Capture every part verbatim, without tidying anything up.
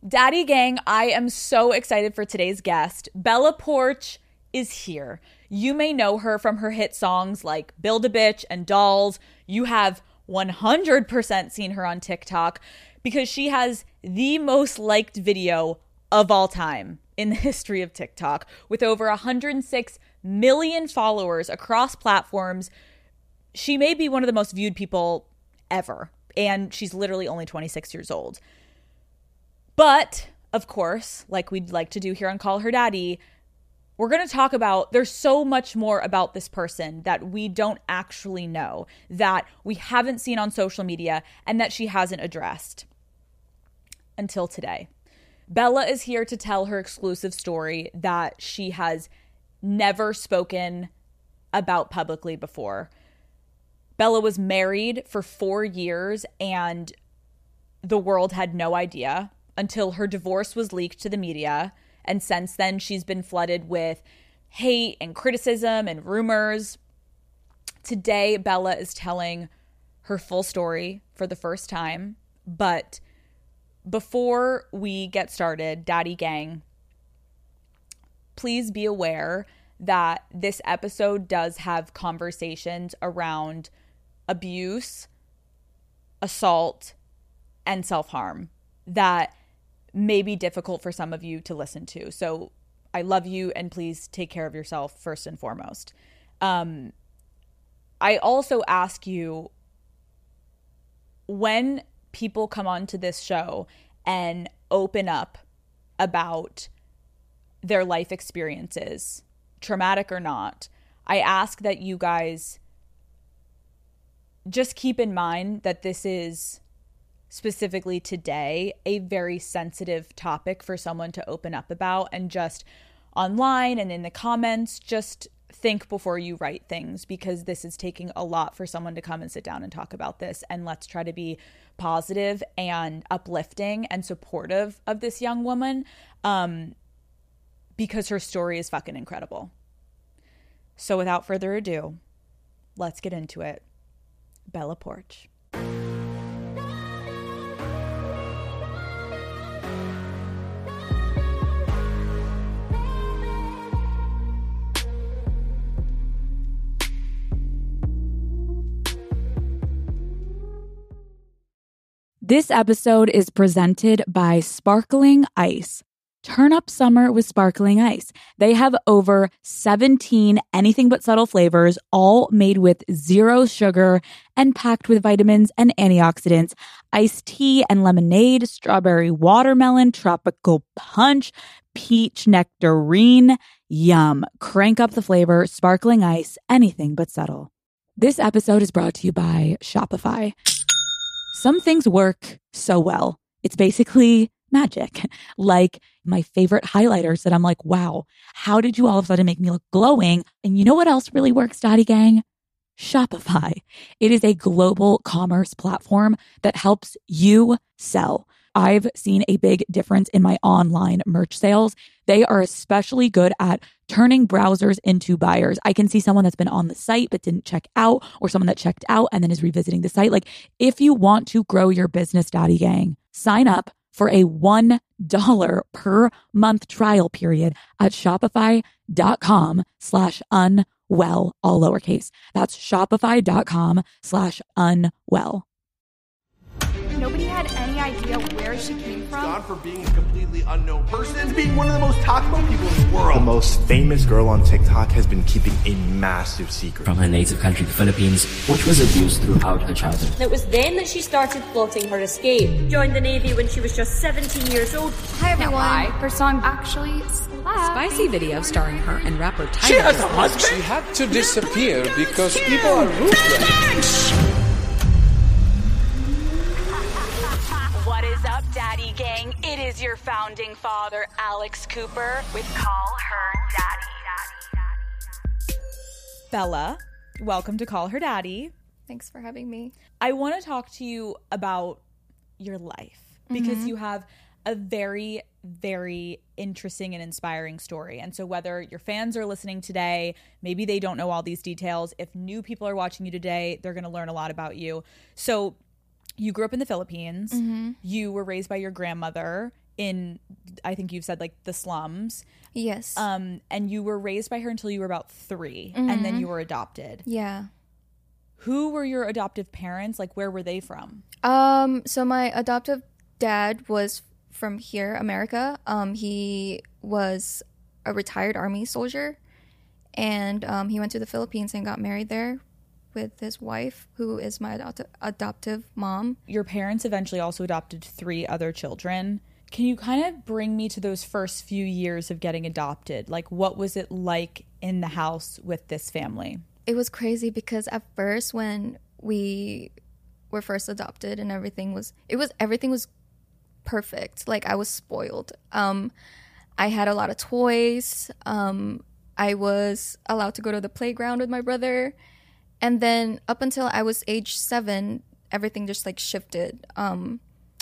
Daddy Gang, I am so excited for today's guest. Bella Poarch is here. You may know her from her hit songs like Build-A-Bitch and Dolls. You have one hundred percent seen her on TikTok because she has the most liked video of all time in the history of TikTok with over one hundred six million followers across platforms. She may be one of the most viewed people ever, and she's literally only twenty-six years old. But, of course, like we'd like to do here on Call Her Daddy, we're going to talk about, there's so much more about this person that we don't actually know, that we haven't seen on social media, and that she hasn't addressed until today. Bella is here to tell her exclusive story that she has never spoken about publicly before. Bella was married for four years, and the world had no idea until her divorce was leaked to the media. And since then, she's been flooded with hate and criticism and rumors. Today, Bella is telling her full story for the first time. But before we get started, Daddy Gang, please be aware that this episode does have conversations around abuse, assault, and self-harm that may be difficult for some of you to listen to. So I love you, and please take care of yourself first and foremost. Um, I also ask you, when people come onto this show and open up about their life experiences, traumatic or not, I ask that you guys just keep in mind that this is specifically today a very sensitive topic for someone to open up about, and just online and in the comments, just think before you write things, because this is taking a lot for someone to come and sit down and talk about this. And let's try to be positive and uplifting and supportive of this young woman, um, because her story is fucking incredible. So without further ado, let's get into it. Bella Poarch. This episode is presented by Sparkling Ice. Turn up summer with Sparkling Ice. They have over seventeen anything but subtle flavors, all made with zero sugar and packed with vitamins and antioxidants. Iced tea and lemonade, strawberry watermelon, tropical punch, peach nectarine. Yum. Crank up the flavor. Sparkling Ice, anything but subtle. This episode is brought to you by Shopify. Some things work so well. It's basically magic. Like my favorite highlighters that I'm like, wow, how did you all of a sudden make me look glowing? And you know what else really works, Daddy Gang? Shopify. It is a global commerce platform that helps you sell. I've seen a big difference in my online merch sales. They are especially good at turning browsers into buyers. I can see someone that's been on the site but didn't check out, or someone that checked out and then is revisiting the site. Like, if you want to grow your business, Daddy Gang, sign up for a one dollar per month trial period at shopify.com slash unwell, all lowercase. That's shopify.com slash unwell. Nobody had any idea where she came from. Gone from being a completely unknown person to being one of the most talked about people in the world. The most famous girl on TikTok has been keeping a massive secret. From her native country, the Philippines, which was abused throughout her childhood. It was then that she started plotting her escape. Joined the Navy when she was just seventeen years old. Hi everyone. Hi. Her song actually slapped. Spicy video starring her and rapper Tyler. She has a husband? She had to disappear because people are ruthless. What is up, Daddy Gang? It is your founding father, Alex Cooper, with Call Her Daddy. Bella, welcome to Call Her Daddy. Thanks for having me. I want to talk to you about your life because mm-hmm. you have a very, very interesting and inspiring story. And so whether your fans are listening today, maybe they don't know all these details. If new people are watching you today, they're going to learn a lot about you. So you grew up in the Philippines. Mm-hmm. You were raised by your grandmother, in, I think you've said, like, the slums. Yes. Um, and you were raised by her until you were about three, Mm-hmm. and then you were adopted. Yeah. Who were your adoptive parents? Like, where were they from? Um, so my adoptive dad was from here, America. Um, he was a retired army soldier, and um, he went to the Philippines and got married there with his wife, who is my adoptive adoptive mom. Your parents eventually also adopted three other children. Can you kind of bring me to those first few years of getting adopted? Like, what was it like in the house with this family? It was crazy because at first when we were first adopted and everything was, it was, everything was perfect. Like, I was spoiled. Um, I had a lot of toys. Um, I was allowed to go to the playground with my brother. And then up until I was age seven, everything just like shifted. Um,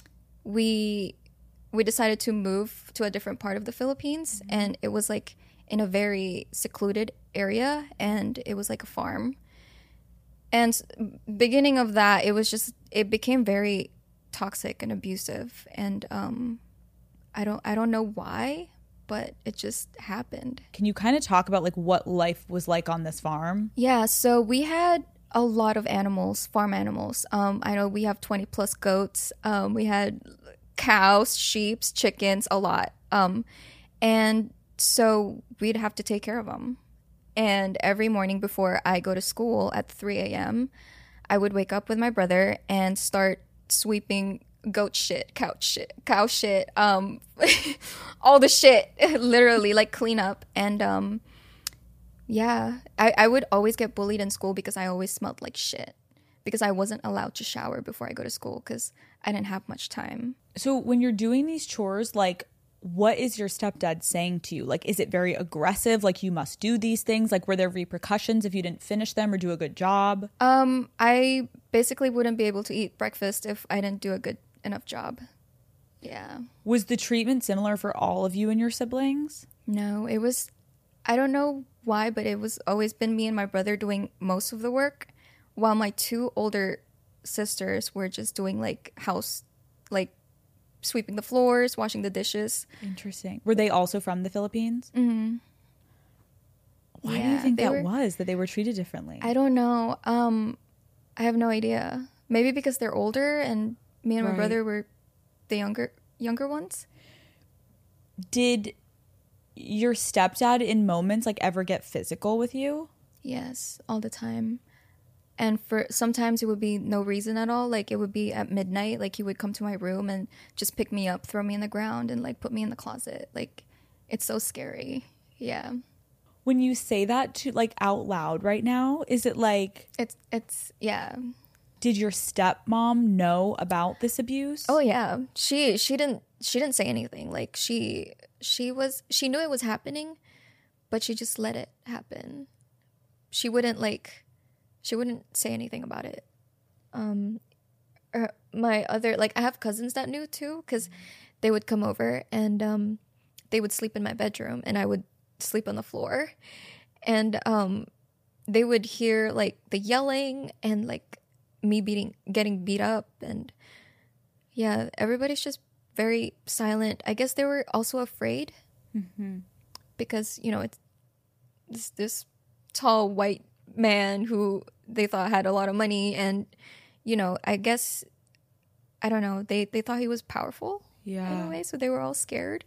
we we decided to move to a different part of the Philippines, and it was like in a very secluded area, and it was like a farm. And beginning of that, it was just, it became very toxic and abusive, and um, I don't I don't know why, but it just happened. Can you kind of talk about like what life was like on this farm? Yeah, so we had a lot of animals, farm animals. Um, I know we have twenty plus goats. Um, we had cows, sheep, chickens, a lot. Um, and so we'd have to take care of them. And every morning before I go to school at three a.m., I would wake up with my brother and start sweeping goat shit, cow shit, cow shit, um, all the shit, literally, like clean up. And um, yeah, I, I would always get bullied in school because I always smelled like shit, because I wasn't allowed to shower before I go to school because I didn't have much time. So when you're doing these chores, like, what is your stepdad saying to you? Like, is it very aggressive? Like, you must do these things? Like, were there repercussions if you didn't finish them or do a good job? Um, I basically wouldn't be able to eat breakfast if I didn't do a good enough job. Yeah. Was the treatment similar for all of you and your siblings? No, it was, I don't know why, but it was always been me and my brother doing most of the work, while my two older sisters were just doing like house, like sweeping the floors, washing the dishes. Interesting. Were they also from the Philippines? Mm-hmm. Why Yeah, do you think they that were- was, that they were treated differently? I don't know. Um, I have no idea. Maybe because they're older and me and my Right. brother were the younger younger ones. Did your stepdad in moments like ever get physical with you? Yes, all the time. And for sometimes it would be no reason at all. Like, it would be at midnight. Like, he would come to my room and just pick me up, throw me in the ground, and like put me in the closet. Like, it's so scary. Yeah. When you say that to like out loud right now, is it like, It's it's yeah. did your stepmom know about this abuse? Oh yeah. She she didn't she didn't say anything. Like, she she was she knew it was happening, but she just let it happen. She wouldn't like she wouldn't say anything about it. Um er, my other, like, I have cousins that knew too, cuz they would come over and um they would sleep in my bedroom and I would sleep on the floor. And um they would hear like the yelling and like me beating getting beat up, and yeah, everybody's just very silent. I guess they were also afraid, Mm-hmm. because, you know, it's this, this tall white man who they thought had a lot of money, and, you know, I guess, I don't know, they, they thought he was powerful in Yeah. a way, so they were all scared.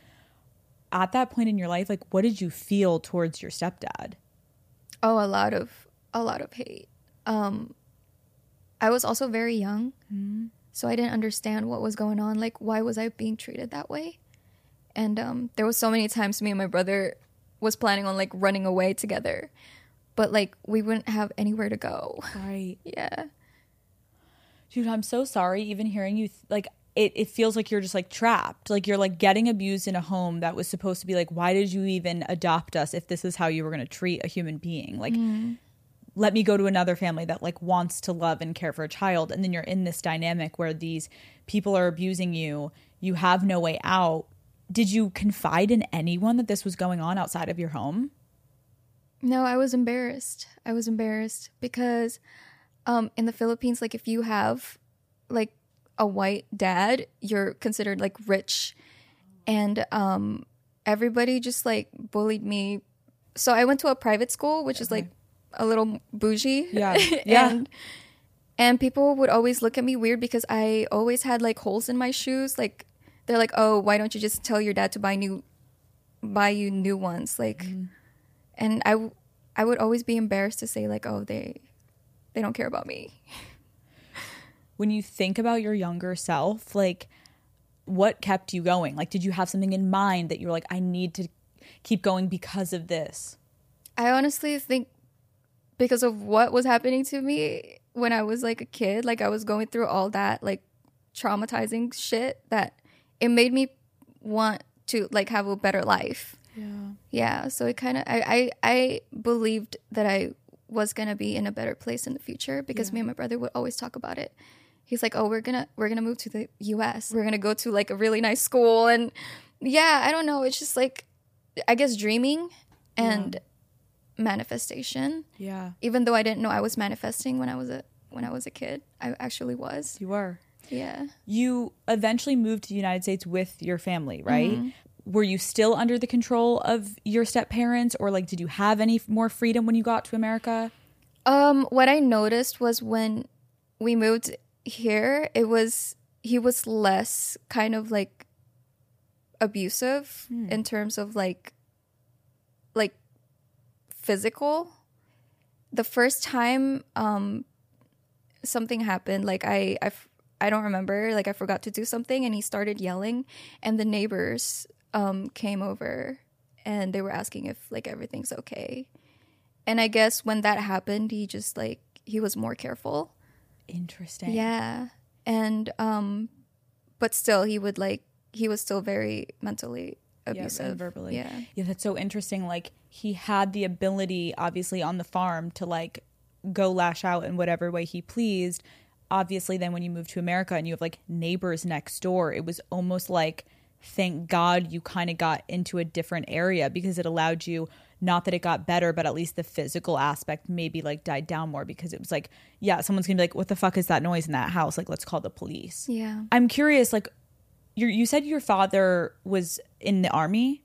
At that point in your life, like, what did you feel towards your stepdad? Oh, a lot of, a lot of hate. Um, I was also very young, Mm-hmm. so I didn't understand what was going on. Like, why was I being treated that way? And um, there was so many times me and my brother was planning on like running away together, but like we wouldn't have anywhere to go. Right. Yeah. Dude, I'm so sorry. Even hearing you, th- like, it, it feels like you're just like trapped. Like, you're like getting abused in a home that was supposed to be like, why did you even adopt us if this is how you were going to treat a human being? Like, let me go to another family that like wants to love and care for a child. And then you're in this dynamic where these people are abusing you. You have no way out. Did you confide in anyone that this was going on outside of your home? No, I was embarrassed. I was embarrassed because um, in the Philippines, like if you have like a white dad, you're considered like rich, and um, everybody just like bullied me. So I went to a private school, which okay. is like a little bougie. Yeah, yeah. and, and people would always look at me weird because I always had like holes in my shoes. Like they're like, oh, why don't you just tell your dad to buy new, buy you new ones? Like, mm. and I, w- I would always be embarrassed to say like, oh, they, they don't care about me. When you think about your younger self, like, what kept you going? Like, did you have something in mind that you were like, I need to keep going because of this? I honestly think because of what was happening to me when I was like a kid, like I was going through all that like traumatizing shit, that it made me want to like have a better life. Yeah. Yeah. So it kind of, I, I, I believed that I was going to be in a better place in the future because yeah. me and my brother would always talk about it. He's like, oh, we're going to, we're going to move to the U S. We're going to go to like a really nice school. And yeah, I don't know. It's just like, I guess dreaming and yeah. manifestation. Yeah. Even though I didn't know I was manifesting when I was a, when I was a kid, I actually was. You were. Yeah. You eventually moved to the United States with your family, right? Mm-hmm. Were you still under the control of your step-parents, or like did you have any more freedom when you got to America? Um, what I noticed was when we moved here, it was he was less kind of like abusive hmm. in terms of like like physical. The first time um something happened, like I I I don't remember, like I forgot to do something and he started yelling, and the neighbors um came over and they were asking if like everything's okay. And I guess when that happened, he just like he was more careful. Interesting. Yeah. And um but still he would like he was still very mentally abusive. Yeah, and verbally. Yeah. Yeah, that's so interesting. Like he had the ability obviously on the farm to like go lash out in whatever way he pleased. Obviously then when you move to America and you have like neighbors next door, it was almost like thank God you kind of got into a different area because it allowed you, not that it got better, but at least the physical aspect maybe like died down more, because it was like, yeah, someone's gonna be like, what the fuck is that noise in that house? Like, let's call the police. Yeah. I'm curious, like you you said your father was in the Army.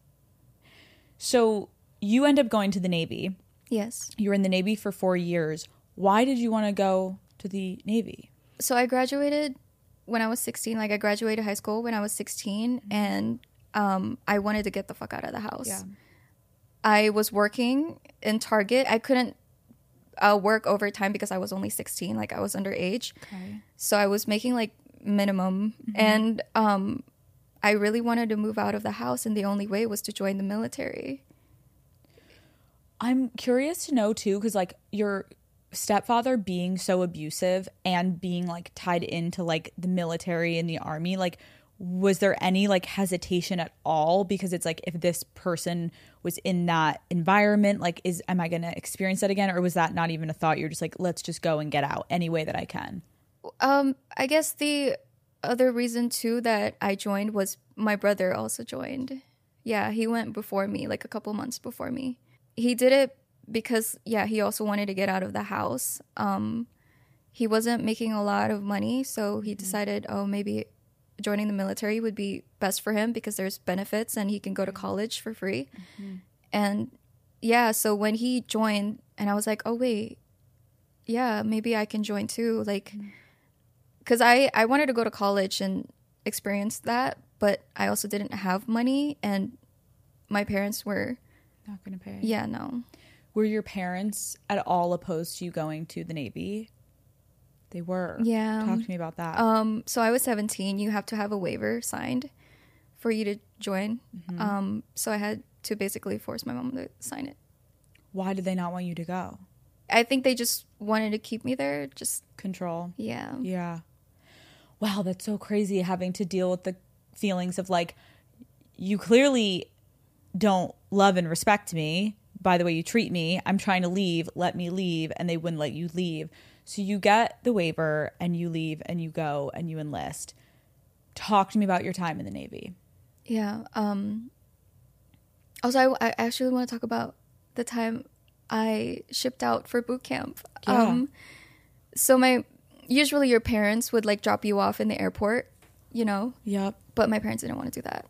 So you end up going to the Navy. Yes. You were in the Navy for four years. Why did you want to go to the Navy? So I graduated when I was sixteen. Like I graduated high school when I was sixteen, mm-hmm. and um, I wanted to get the fuck out of the house. Yeah. I was working in Target. I couldn't uh, work overtime because I was only sixteen. Like I was underage. Okay. So I was making like minimum, mm-hmm. and um, I really wanted to move out of the house, and the only way was to join the military. I'm curious to know too, because like your stepfather being so abusive and being like tied into like the military and the Army, like was there any like hesitation at all? Because it's like, if this person was in that environment, like is am I gonna experience that again? Or was that not even a thought? You're just like, let's just go and get out any way that I can. Um, I guess the other reason too that I joined was my brother also joined. Yeah, he went before me, like a couple months before me. He did it because, yeah, he also wanted to get out of the house. Um, he wasn't making a lot of money, so he decided, oh, maybe joining the military would be best for him because there's benefits and he can go to college for free. Mm-hmm. And, yeah, so when he joined, and I was like, oh, wait, yeah, maybe I can join too. Like, because I, I wanted to go to college and experience that, but I also didn't have money, and my parents were... not going to pay. Yeah, no. Were your parents at all opposed to you going to the Navy? They were. Yeah. Talk to me about that. Um, so I was seventeen. You have to have a waiver signed for you to join. Mm-hmm. Um, so I had to basically force my mom to sign it. Why did they not want you to go? I think they just wanted to keep me there. Just control. Yeah. Yeah. Wow, that's so crazy having to deal with the feelings of like, you clearly don't love and respect me by the way you treat me. I'm trying to leave, let me leave, and they wouldn't let you leave. So you get the waiver and you leave and you go and you enlist. Talk to me about your time in the Navy. Yeah. Um, also, I, I actually want to talk about the time I shipped out for boot camp. Yeah. Um, so my usually your parents would like drop you off in the airport, you know? Yep. But my parents didn't want to do that.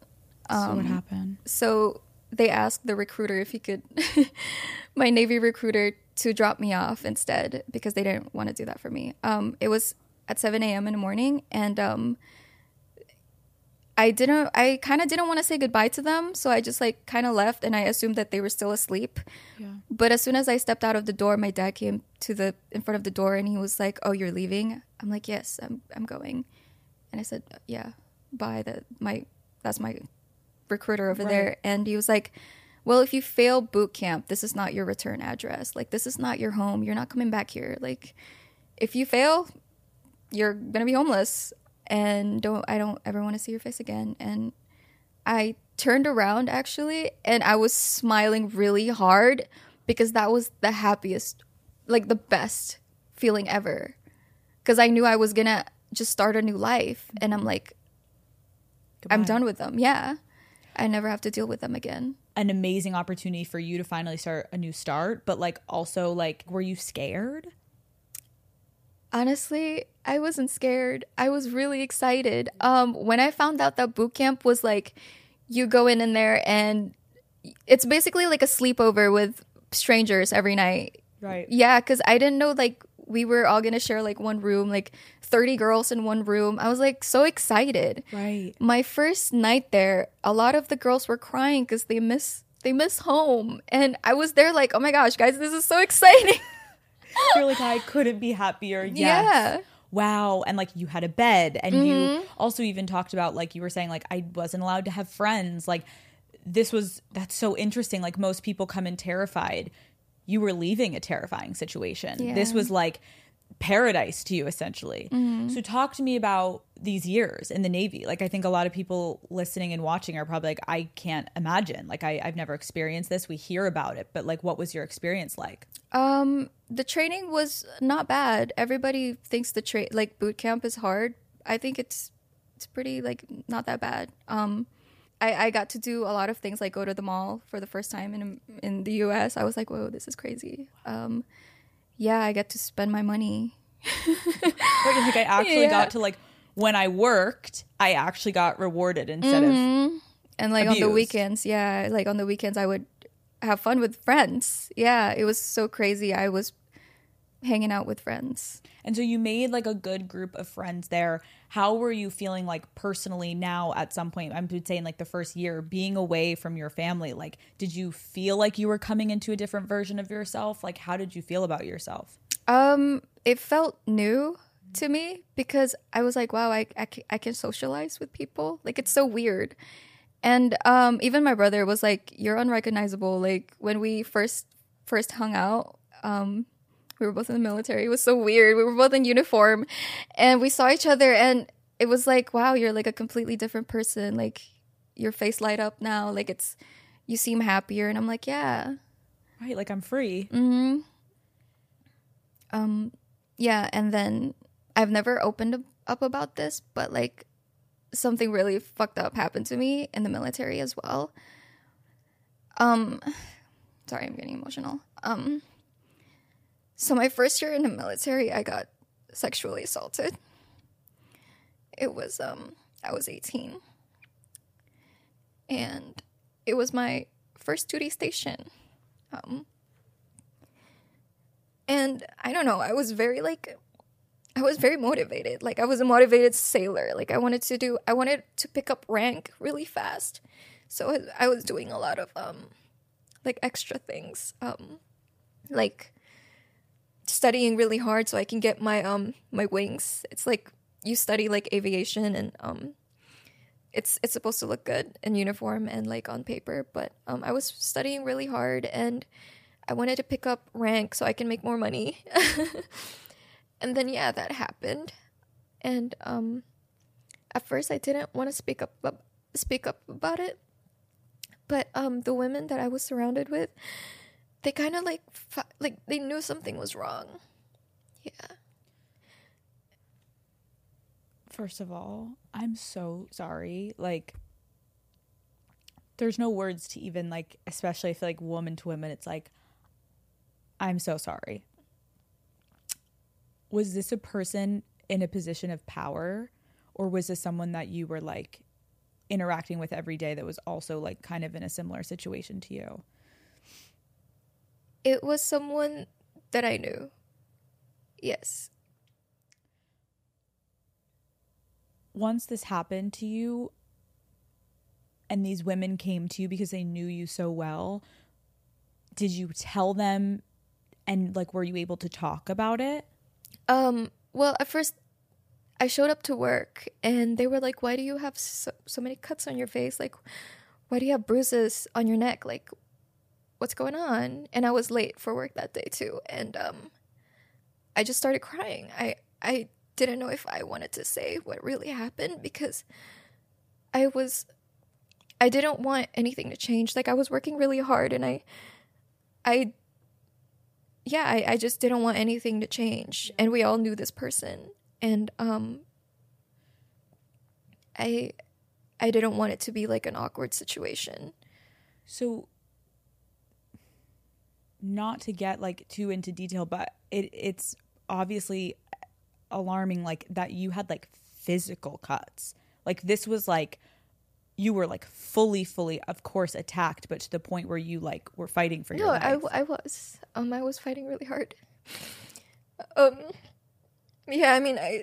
Um, so what Um, happened? So they asked the recruiter if he could, my Navy recruiter, to drop me off instead because they didn't want to do that for me. Um, it was at seven a.m. in the morning, and um, I didn't, I kind of didn't want to say goodbye to them, so I just like kind of left, and I assumed that they were still asleep. Yeah. But as soon as I stepped out of the door, my dad came to the in front of the door, and he was like, "Oh, you're leaving?" I'm like, "Yes, I'm I'm going." And I said, "Yeah, bye." That my that's my recruiter over Right. there, and he was like, "Well, if you fail boot camp, this is not your return address. Like, this is not your home. You're not coming back here. Like, if you fail, you're gonna be homeless." And don't I don't ever want to see your face again. And I turned around actually, and I was smiling really hard because that was the happiest, like the best feeling ever. Because I knew I was gonna just start a new life, and I'm like, Goodbye. I'm done with them. Yeah, I never have to deal with them again. An amazing opportunity for you to finally start a new start, but like also like, were you scared? Honestly, I wasn't scared. I was really excited. Um, when I found out that boot camp was like, you go in in there and it's basically like a sleepover with strangers every night. Right. Yeah, because I didn't know like we were all gonna share like one room, like thirty girls in one room. I was like so excited. Right. My first night there, a lot of the girls were crying because they miss they miss home, and I was there like, oh my gosh, guys, this is so exciting. You're like, I couldn't be happier. Yes. Yeah. Wow. And like you had a bed, and Mm-hmm. you also even talked about, like you were saying, like I wasn't allowed to have friends. Like this was, that's so interesting. Like most people come in terrified. You were leaving a terrifying situation. Yeah. This was like paradise to you essentially. Mm-hmm. So talk to me about these years in the Navy. Like I think a lot of people listening and watching are probably like, I can't imagine. Like I, I've never experienced this. We hear about it, but like what was your experience like? Um, the training was not bad. Everybody thinks the tra- like boot camp is hard. I think it's it's pretty like not that bad. Um, I, I got to do a lot of things like go to the mall for the first time in in the U S. I was like, whoa, this is crazy. Um, yeah, I get to spend my money. Right, like I actually Yeah. got to like when I worked, I actually got rewarded instead of And like on the Abused. weekends, yeah, like on the weekends I would have fun with friends. Yeah, it was so crazy. I was hanging out with friends. and so you made like a good group of friends there. How were you feeling like personally now at some point? I'm saying like the first year being away from your family. Like, did you feel like you were coming into a different version of yourself? Like, how did you feel about yourself? Um, it felt new to me because I was like, wow, I, I, ca- I can socialize with people. Like, it's so weird. And um, even my brother was like, you're unrecognizable. Like, when we first first hung out, um, we were both in the military. It was so weird. We were both in uniform. And we saw each other, and it was like, wow, you're like a completely different person. Like, your face light up now. Like, it's, you seem happier. And I'm like, yeah. Right, like I'm free. Mm-hmm. Um, yeah, and then I've never opened up about this, but like something really fucked up happened to me in the military as well. Um, sorry, I'm getting emotional. Um, so my first year in the military, I got sexually assaulted. It was um, I was eighteen, and it was my first duty station. Um. And I don't know, I was very like, I was very motivated. Like I was a motivated sailor. Like I wanted to do, I wanted to pick up rank really fast. So I, I was doing a lot of um, like extra things, um, like studying really hard so I can get my um my wings. It's like you study like aviation, and um, it's it's supposed to look good in uniform and like on paper. But um, I was studying really hard, and I wanted to pick up rank so I can make more money. And then, yeah, that happened. And um, at first I didn't want to speak up speak up about it. But um, the women that I was surrounded with, they kind of like, like they knew something was wrong. Yeah. First of all, I'm so sorry. Like, there's no words to even like, especially I feel like woman to women, it's like, I'm so sorry. Was this a person in a position of power, or was this someone that you were like interacting with every day that was also like kind of in a similar situation to you? It was someone that I knew. Yes. Once this happened to you and these women came to you because they knew you so well, did you tell them, and like were you able to talk about it? Um, well, at first I showed up to work and they were like, why do you have so, so many cuts on your face? Like, why do you have bruises on your neck? Like, what's going on? And I was late for work that day too. And um, I just started crying. I, I didn't know if I wanted to say what really happened because I was, I didn't want anything to change. Like, I was working really hard and I, I, yeah, I, I just didn't want anything to change. And we all knew this person. And um, I, I didn't want it to be like an awkward situation. So, not to get like too into detail, but it it's obviously alarming, like that you had like physical cuts. Like this was like you were like fully, fully, of course, attacked, but to the point where you like were fighting for your no, life. No, I, I was. Um, I was fighting really hard. Um, yeah, I mean, I,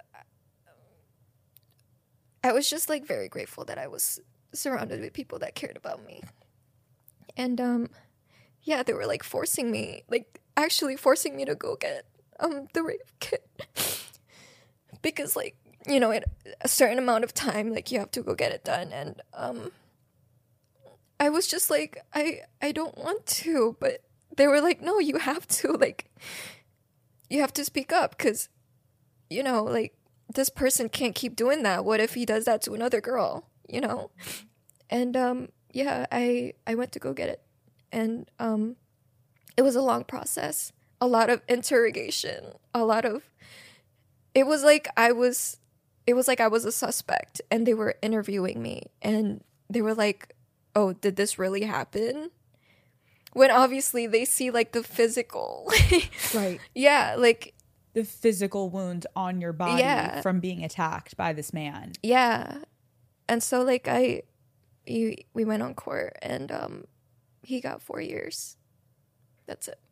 I was just like very grateful that I was surrounded with people that cared about me. And um, yeah, they were like forcing me, like actually forcing me to go get um the rape kit because like, you know, at a certain amount of time, like you have to go get it done. And um, I was just like, I I don't want to, but they were like, no, you have to, like, you have to speak up because, you know, like this person can't keep doing that. What if he does that to another girl, you know? And um, yeah, I I went to go get it, and um, it was a long process, a lot of interrogation, a lot of. It was like I was. It was like I was a suspect and they were interviewing me and they were like, oh, did this really happen? When obviously they see like the physical. Right. Yeah, like. The physical wounds on your body yeah. from being attacked by this man. Yeah. And so like I, he, we went on court and um, he got four years. That's it.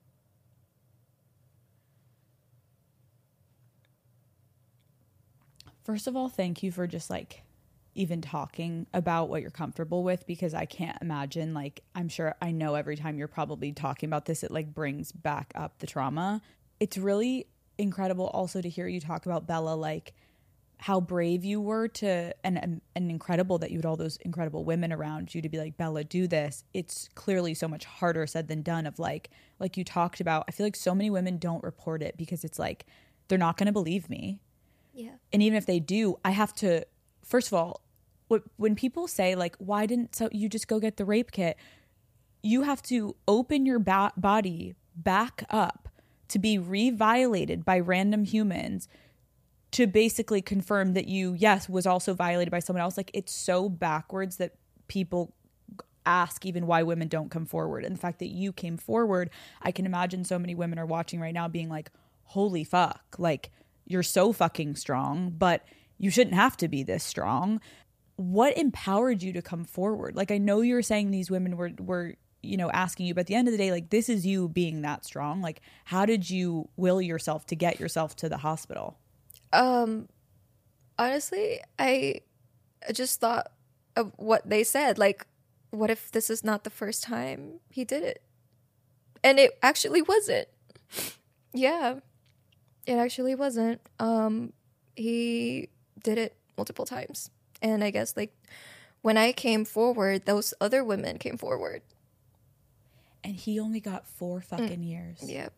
First of all, thank you for just like even talking about what you're comfortable with, because I can't imagine, like, I'm sure I know every time you're probably talking about this, it like brings back up the trauma. It's really incredible also to hear you talk about Bella, like how brave you were to, and, and incredible that you had all those incredible women around you to be like, Bella, do this. It's clearly so much harder said than done of like, like you talked about, I feel like so many women don't report it because it's like, they're not going to believe me. Yeah. And even if they do, I have to, first of all, when people say like, why didn't so you just go get the rape kit? You have to open your ba- body back up to be re-violated by random humans to basically confirm that you, yes, was also violated by someone else. Like, it's so backwards that people ask even why women don't come forward. And the fact that you came forward, I can imagine so many women are watching right now being like, holy fuck, like, you're so fucking strong, but you shouldn't have to be this strong. What empowered you to come forward? Like, I know you were saying these women were, were, you know, asking you, but at the end of the day, like, this is you being that strong. Like, how did you will yourself to get yourself to the hospital? Um, honestly, I just thought of what they said. Like, what if this is not the first time he did it? And it actually wasn't. Yeah. It actually wasn't. Um, he did it multiple times. And I guess, like, when I came forward, those other women came forward. And he only got four fucking mm. years. Yeah.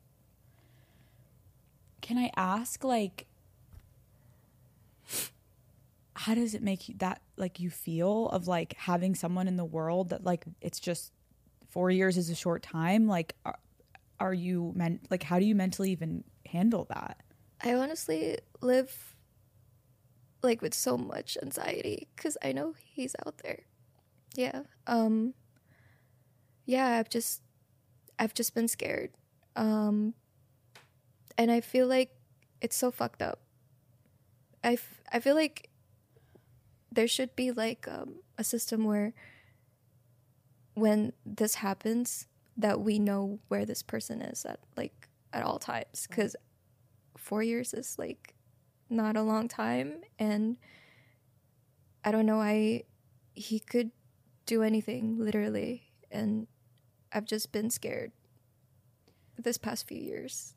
Can I ask, like, how does it make you that, like, you feel of, like, having someone in the world that, like, it's just four years is a short time? Like, are, are you, men- like, how do you mentally even handle that? I honestly live like with so much anxiety because I know he's out there. Yeah. Um yeah, I've just I've just been scared. Um and I feel like it's so fucked up. I, f- I feel like there should be like um, a system where when this happens that we know where this person is at like at all times, because four years is like not a long time, and I don't know, I he could do anything literally, and I've just been scared this past few years.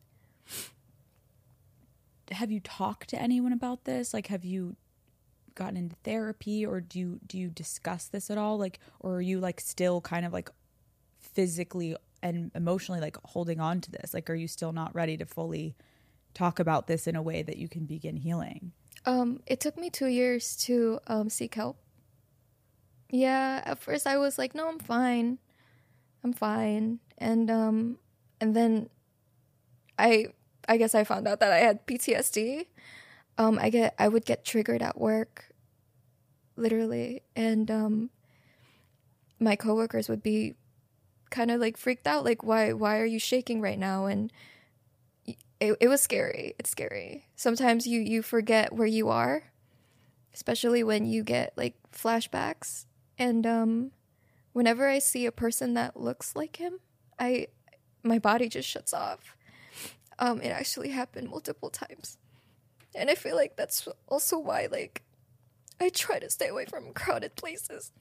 Have you talked to anyone about this? Like, have you gotten into therapy, or do you do you discuss this at all? Like, or are you like still kind of like physically and emotionally like holding on to this? Like, are you still not ready to fully talk about this in a way that you can begin healing? Um, it took me two years to um, seek help. Yeah, at first I was like, no, I'm fine. I'm fine. And um, and then I I guess I found out that I had P T S D. Um, I get I would get triggered at work, literally, and um, my coworkers would be kind of like freaked out, like, why why are you shaking right now? And it it was scary. It's scary. Sometimes you you forget where you are, especially when you get like flashbacks. And um, whenever I see a person that looks like him, I my body just shuts off. Um, it actually happened multiple times. And I feel like that's also why, like, I try to stay away from crowded places.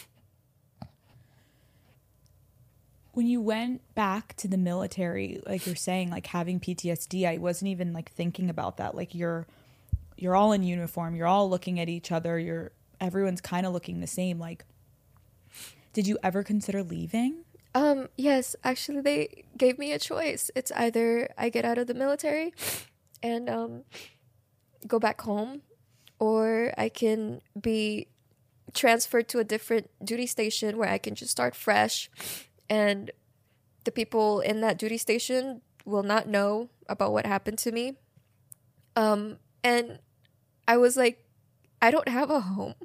When you went back to the military, like you're saying, like having P T S D, I wasn't even like thinking about that. Like you're, you're all in uniform. You're all looking at each other. You're, everyone's kind of looking the same. Like, did you ever consider leaving? Um, yes, actually they gave me a choice. It's either I get out of the military and, um, go back home, or I can be transferred to a different duty station where I can just start fresh, and the people in that duty station will not know about what happened to me. Um, and I was like, I don't have a home.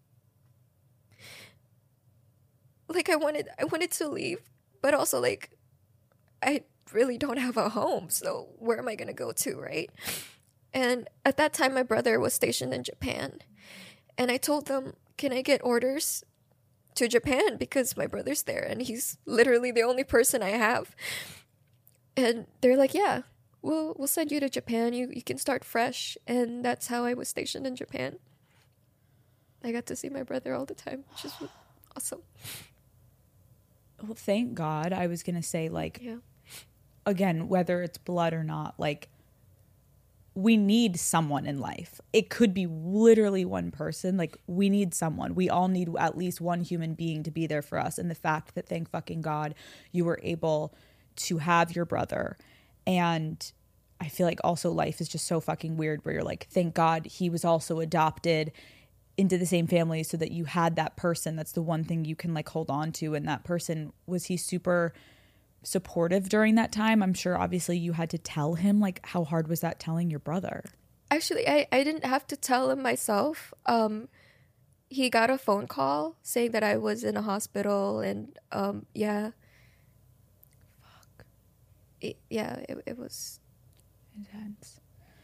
Like I wanted, I wanted to leave, but also like, I really don't have a home. So where am I going to go to, right? And at that time, my brother was stationed in Japan. And I told them, can I get orders to Japan? Because my brother's there and he's literally the only person I have. And they're like, yeah, we'll we'll send you to Japan. You, you can start fresh. And that's how I was stationed in Japan. I got to see my brother all the time, which is awesome. Well, thank God. I was going to say, like, yeah. Again, whether it's blood or not, like, we need someone in life. It could be literally one person. Like, we need someone. We all need at least one human being to be there for us. And the fact that, thank fucking God, you were able to have your brother. And I feel like also life is just so fucking weird where you're like, thank God he was also adopted into the same family so that you had that person. That's the one thing you can like hold on to. And that person, was he super supportive during that time? I'm sure obviously you had to tell him. Like, how hard was that telling your brother? Actually, I, I didn't have to tell him myself. Um, he got a phone call saying that I was in a hospital, and um, yeah. Fuck. It, yeah, it, it was intense.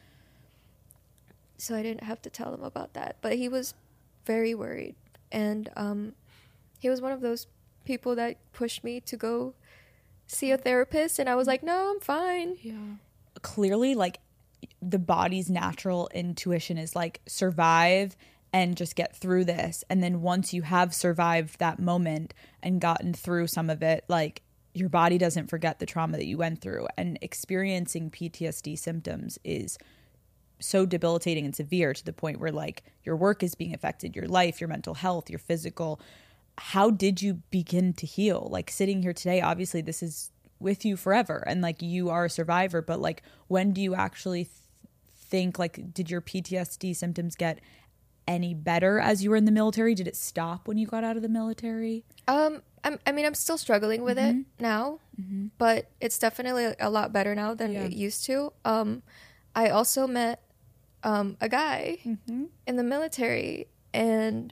So I didn't have to tell him about that. But he was very worried. And um, he was one of those people that pushed me to go see a therapist, and I was like, no, I'm fine. Yeah. Clearly, like, the body's natural intuition is like survive and just get through this. And then once you have survived that moment and gotten through some of it, like, your body doesn't forget the trauma that you went through. And experiencing P T S D symptoms is so debilitating and severe to the point where like your work is being affected, your life, your mental health, your physical. How did you begin to heal? Like, sitting here today, obviously this is with you forever and like you are a survivor, but like, when do you actually th- think like, did your P T S D symptoms get any better as you were in the military? Did it stop when you got out of the military? Um, I'm, I mean, I'm still struggling with mm-hmm. it now, mm-hmm. but it's definitely a lot better now than yeah. it used to. Um, I also met um, a guy mm-hmm. in the military, and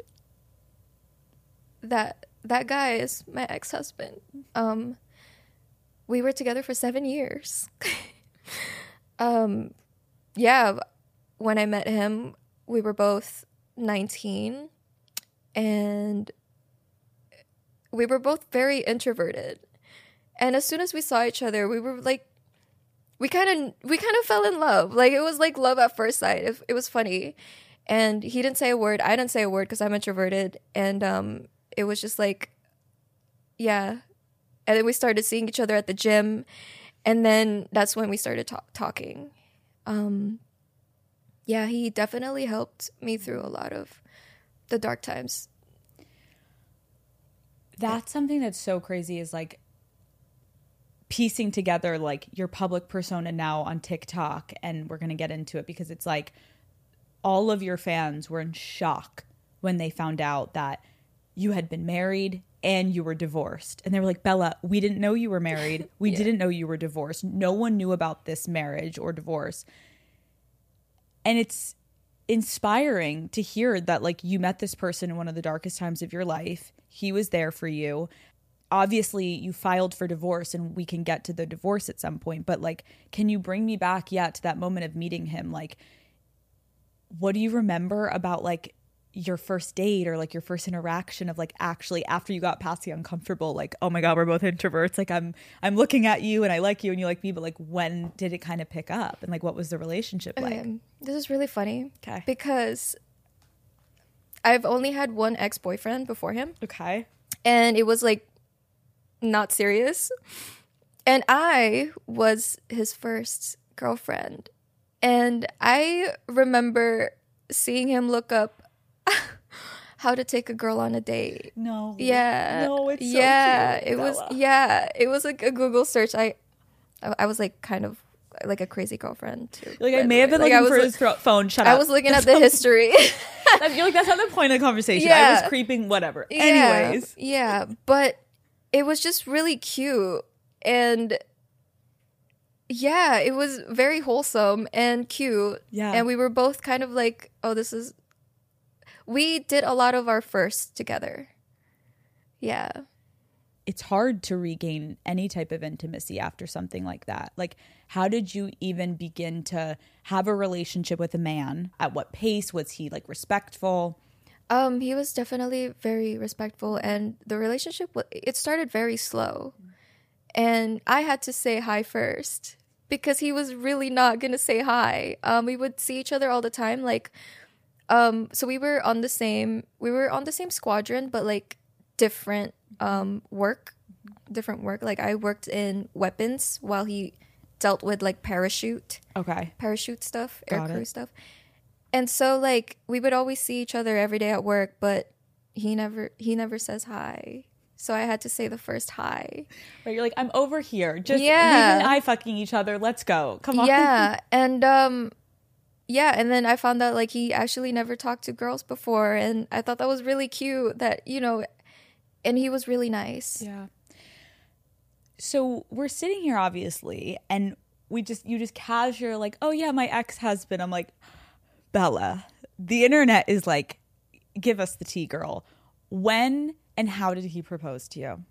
that that guy is my ex-husband. Um, we were together for seven years. um, yeah, when I met him, we were both nineteen, and we were both very introverted. And as soon as we saw each other, we were like, we kind of we kind of fell in love. Like, it was like love at first sight. It, it was funny. And he didn't say a word. I didn't say a word because I'm introverted. And um, it was just like, yeah. And then we started seeing each other at the gym. And then that's when we started talk- talking. Um, yeah, he definitely helped me through a lot of the dark times. That's something that's so crazy, is like piecing together like your public persona now on TikTok. And we're going to get into it because it's like all of your fans were in shock when they found out that you had been married and you were divorced. And they were like, Bella, we didn't know you were married. We yeah. didn't know you were divorced. No one knew about this marriage or divorce. And it's inspiring to hear that like you met this person in one of the darkest times of your life. He was there for you. Obviously, you filed for divorce, and we can get to the divorce at some point. But like, can you bring me back yet to that moment of meeting him? Like, what do you remember about like your first date or like your first interaction of like actually after you got past the uncomfortable, like, oh my God, we're both introverts. Like I'm, I'm looking at you and I like you and you like me, but like when did it kind of pick up and like what was the relationship like? Um, this is really funny. Okay. Because I've only had one ex-boyfriend before him. Okay. And it was like not serious. And I was his first girlfriend. And I remember seeing him look up how to take a girl on a date. No. Yeah. No, it's so yeah, cute. it was Bella. yeah, it was like a Google search. I I was like kind of like a crazy girlfriend too. Like I may have been like, looking I for was, his thro- phone. Shut I up. was looking at the history. I feel like that's not the point of the conversation. Yeah. I was creeping, whatever. Yeah, Anyways. Yeah, but it was just really cute. And yeah, it was very wholesome and cute. Yeah. And we were both kind of like, oh, this is... We did a lot of our firsts together. Yeah. It's hard to regain any type of intimacy after something like that. Like, how did you even begin to have a relationship with a man? At what pace? Was he like respectful? Um, he was definitely very respectful, and the relationship, it started very slow. And I had to say hi first because he was really not going to say hi. Um, we would see each other all the time. Like, um, so we were on the same, we were on the same squadron, but like different um, work, different work. Like I worked in weapons while he dealt with like parachute. Okay. Parachute stuff, Got aircrew it. stuff. And so like we would always see each other every day at work, but he never, he never says hi. So I had to say the first hi. Right, you're like, I'm over here. Just Yeah. me and I fucking each other. Let's go. Come on. Yeah. And um yeah, and then I found out like he actually never talked to girls before, and I thought that was really cute that, you know, and he was really nice. Yeah. So we're sitting here obviously, and we just you just casually like, oh yeah, my ex-husband. I'm like, Bella, the internet is like, give us the tea, girl. When and how did he propose to you?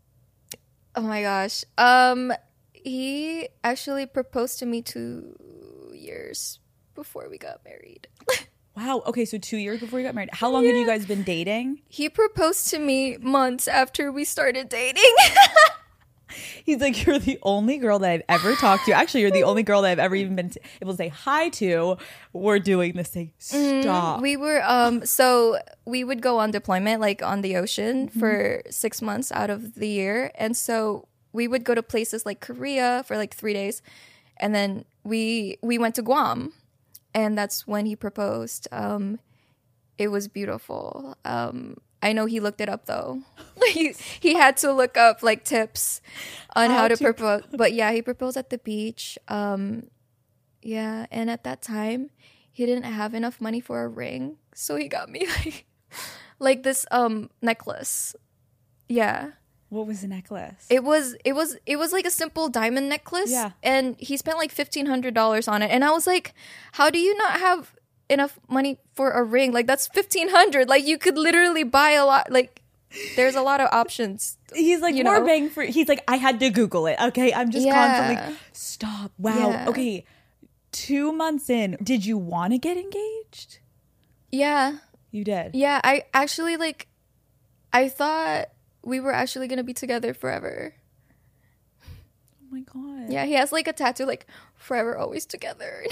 Oh my gosh. Um he actually proposed to me two years before we got married. Wow. Okay, so two years before you got married. How long Yeah. had you guys been dating? He proposed to me months after we started dating. He's like, you're the only girl that I've ever talked to. Actually, you're the only girl that I've ever even been able to say hi to. We're doing this thing. Stop. We were um so we would go on deployment like on the ocean Mm-hmm. for six months out of the year, and so we would go to places like Korea for like three days, and then we we went to Guam, and that's when he proposed. Um, it was beautiful. Um, I know he looked it up though. he he had to look up like tips on how, How to, to propose. But yeah, he proposed at the beach. Um, yeah, and at that time, he didn't have enough money for a ring, so he got me like like this um necklace. Yeah. What was the necklace? It was it was it was like a simple diamond necklace. Yeah. And he spent like fifteen hundred dollars on it. And I was like, how do you not have enough money for a ring? Like that's fifteen hundred. Like you could literally buy a lot. Like there's a lot of options. He's like, you more know? bang for. He's like, I had to Google it. Okay, I'm just Yeah. constantly stop. Wow. Yeah. Okay, two months in, did you want to get engaged? Yeah. You did. Yeah, I actually like I thought we were actually gonna be together forever. Oh my god. Yeah, he has like a tattoo like forever always together.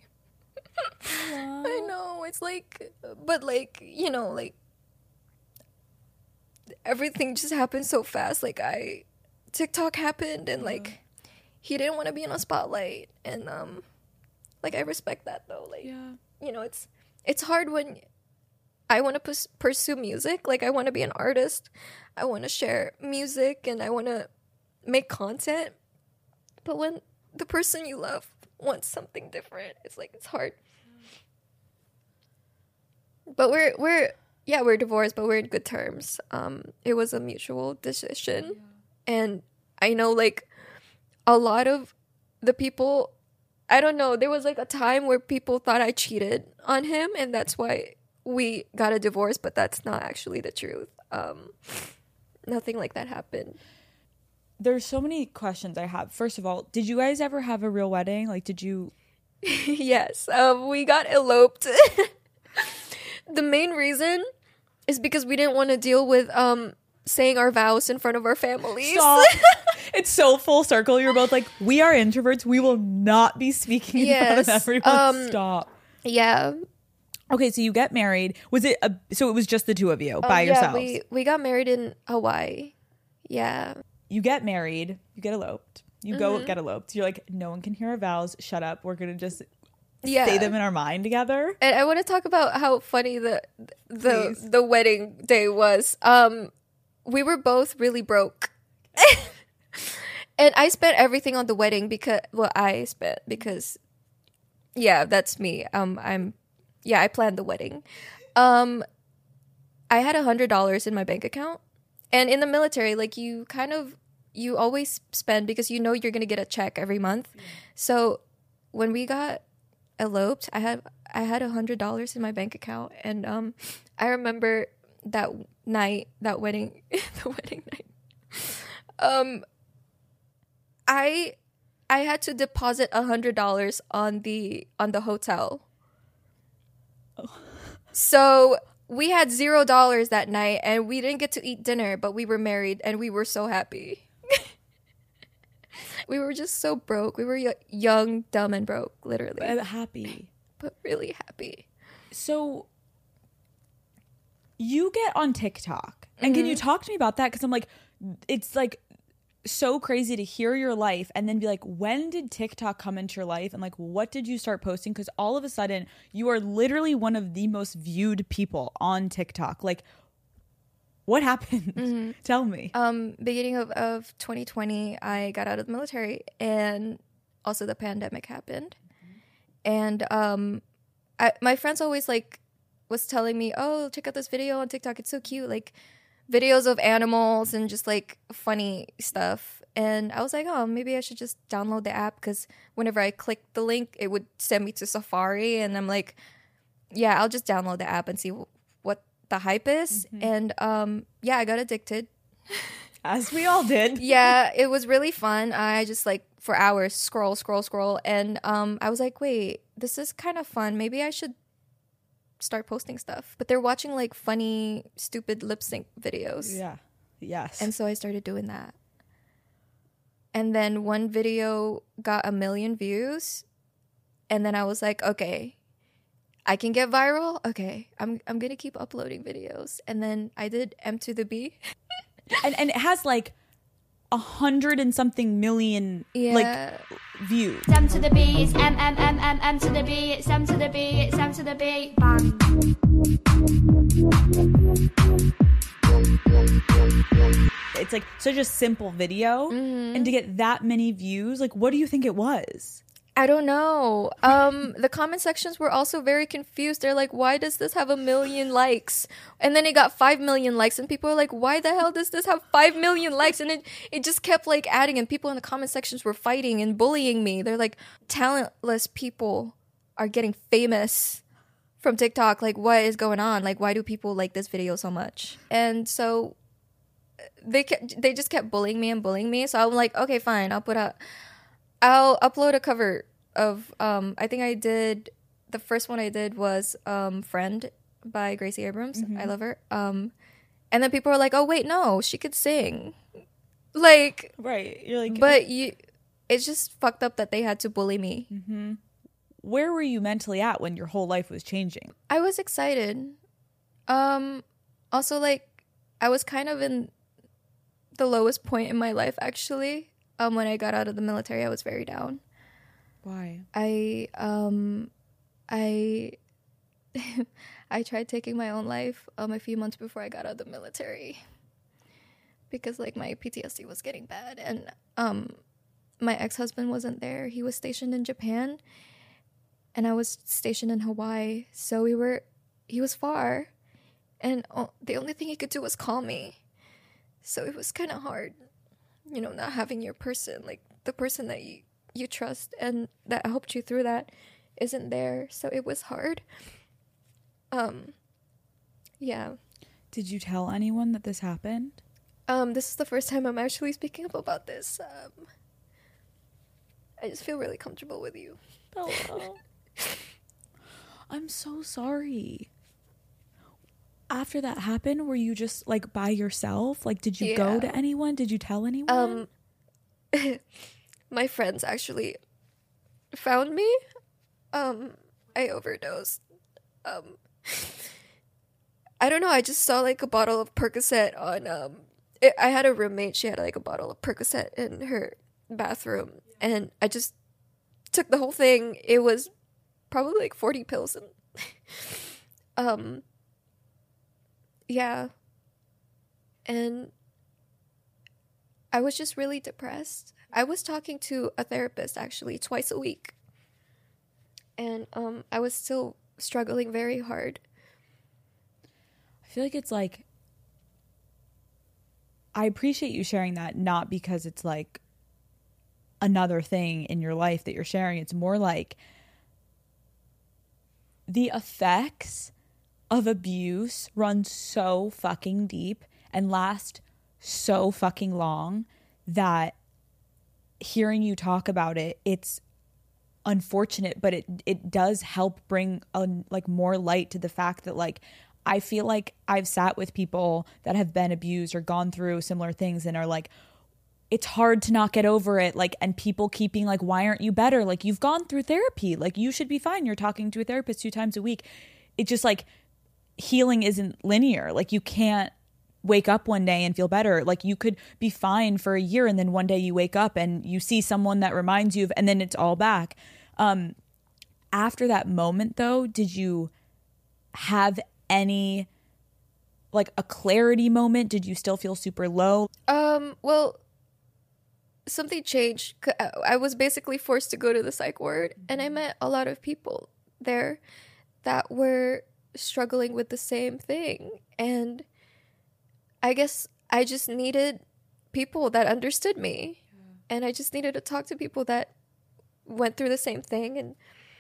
I know, it's like, but like, you know, like everything just happened so fast. Like I TikTok happened and like he didn't want to be in a spotlight, and um like I respect that though. Like, Yeah. you know, it's it's hard when I want to pus- pursue music. Like I want to be an artist. I want to share music and I want to make content. But when the person you love wants something different, it's like it's hard. But we're we're yeah, we're divorced, but we're in good terms. Um it was a mutual decision. Yeah. And I know like a lot of the people, I don't know, there was like a time where people thought I cheated on him and that's why we got a divorce, but that's not actually the truth. Um nothing like that happened. There's so many questions I have. First of all, did you guys ever have a real wedding? Like, did you? Yes, um, we got eloped. The main reason is because we didn't want to deal with um saying our vows in front of our families. Stop. It's so full circle. You're both like, we are introverts. We will not be speaking in Yes, front of everyone. um, Stop. Yeah. Okay, so you get married. Was it a, so it was just the two of you Oh, by yeah, yourselves? we we got married in Hawaii. Yeah. You get married. You get eloped. You go get eloped. You're like, no one can hear our vows. Shut up. We're gonna just Yeah. say them in our mind together. And I want to talk about how funny the the Please. the wedding day was. Um, we were both really broke, and I spent everything on the wedding because well, I spent because yeah, that's me. Um, I'm yeah, I planned the wedding. Um, I had a hundred dollars in my bank account, and in the military, like you kind of you always spend because you know you're gonna get a check every month. So when we got eloped, I had I had a hundred dollars in my bank account, and um, I remember that night, that wedding, the wedding night. Um, I I had to deposit a hundred dollars on the on the hotel. So we had zero dollars that night, and we didn't get to eat dinner, but we were married, and we were so happy. We were just so broke. We were y- young, dumb, and broke, literally. I'm happy. But really happy. So you get on TikTok, and can you talk to me about that? Because I'm like, it's like so crazy to hear your life and then be like, when did TikTok come into your life, and like what did you start posting? Because all of a sudden you are literally one of the most viewed people on TikTok. Like, what happened? Mm-hmm. Tell me. Um, beginning of, of twenty twenty, I got out of the military, and also the pandemic happened. Mm-hmm. And um, I, my friends always like was telling me, "Oh, check out this video on TikTok. It's so cute. Like videos of animals and just like funny stuff." And I was like, "Oh, maybe I should just download the app," because whenever I clicked the link, it would send me to Safari, and I'm like, "Yeah, I'll just download the app and see w- what." the hype is. Mm-hmm. And um yeah, I got addicted, as we all did. Yeah, it was really fun. I just like for hours scroll scroll scroll, and um I was like, wait, this is kind of fun, maybe I should start posting stuff. But they're watching like funny stupid lip sync videos. Yeah. Yes. And so I started doing that, and then one video got a million views, and then I was like, okay, I can get viral. Okay, I'm I'm gonna keep uploading videos. And then I did M to the B, and and it has like a hundred and something million yeah. like views. M to the B, it's M M M M M to the B, it's M to the B, it's M to the B. Bang. It's like such a simple video, mm-hmm. and to get that many views, like what do you think it was? I don't know. Um, the comment sections were also very confused. They're like, why does this have a million likes? And then it got five million likes, and people are like, why the hell does this have five million likes? And it, it just kept like adding, and people in the comment sections were fighting and bullying me. They're like, talentless people are getting famous from TikTok. Like, what is going on? Like, why do people like this video so much? And so they kept, they just kept bullying me and bullying me. So I'm like, okay, fine. I'll put out, I'll upload a cover of, um, I think I did, the first one I did was um, Friend, by Gracie Abrams. Mm-hmm. I love her. Um, and then people are like, oh, wait, no, she could sing. Like, right. You're like, but you, it's just fucked up that they had to bully me. Mm-hmm. Where were you mentally at when your whole life was changing? I was excited. Um, also, like, I was kind of in the lowest point in my life, actually. Um, when I got out of the military, I was very down. Why? I, um, I, I tried taking my own life um, a few months before I got out of the military. Because, like, my P T S D was getting bad. And um, my ex-husband wasn't there. He was stationed in Japan. And I was stationed in Hawaii. So we were, he was far. And oh, the only thing he could do was call me. So it was kind of hard, you know, not having your person, like the person that you, you trust and that helped you through that isn't there. So it was hard. Um, yeah. Did you tell anyone that this happened? Um, this is the first time I'm actually speaking up about this. Um, I just feel really comfortable with you. Oh, I'm so sorry. After that happened, were you just like by yourself? Like, did you yeah. go to anyone? Did you tell anyone? Um, my friends actually found me. Um, I overdosed. Um, I don't know. I just saw like a bottle of Percocet on. Um, it, I had a roommate. She had like a bottle of Percocet in her bathroom, and I just took the whole thing. It was probably like forty pills, and um. Yeah. And I was just really depressed. I was talking to a therapist actually twice a week. And um, I was still struggling very hard. I feel like it's like, I appreciate you sharing that, not because it's like another thing in your life that you're sharing. It's more like the effects of abuse run so fucking deep and last so fucking long that hearing you talk about it, it's unfortunate, but it it does help bring a, like more light to the fact that like I feel like I've sat with people that have been abused or gone through similar things and are like, it's hard to not get over it, like, and people keeping like, why aren't you better? Like, you've gone through therapy, like you should be fine. You're talking to a therapist two times a week. It just like healing isn't linear. Like, you can't wake up one day and feel better. Like, you could be fine for a year and then one day you wake up and you see someone that reminds you of, and then it's all back. Um, after that moment though, did you have any, like a clarity moment? Did you still feel super low? Um, well, something changed. I was basically forced to go to the psych ward, and I met a lot of people there that were struggling with the same thing, and I guess I just needed people that understood me, and I just needed to talk to people that went through the same thing, and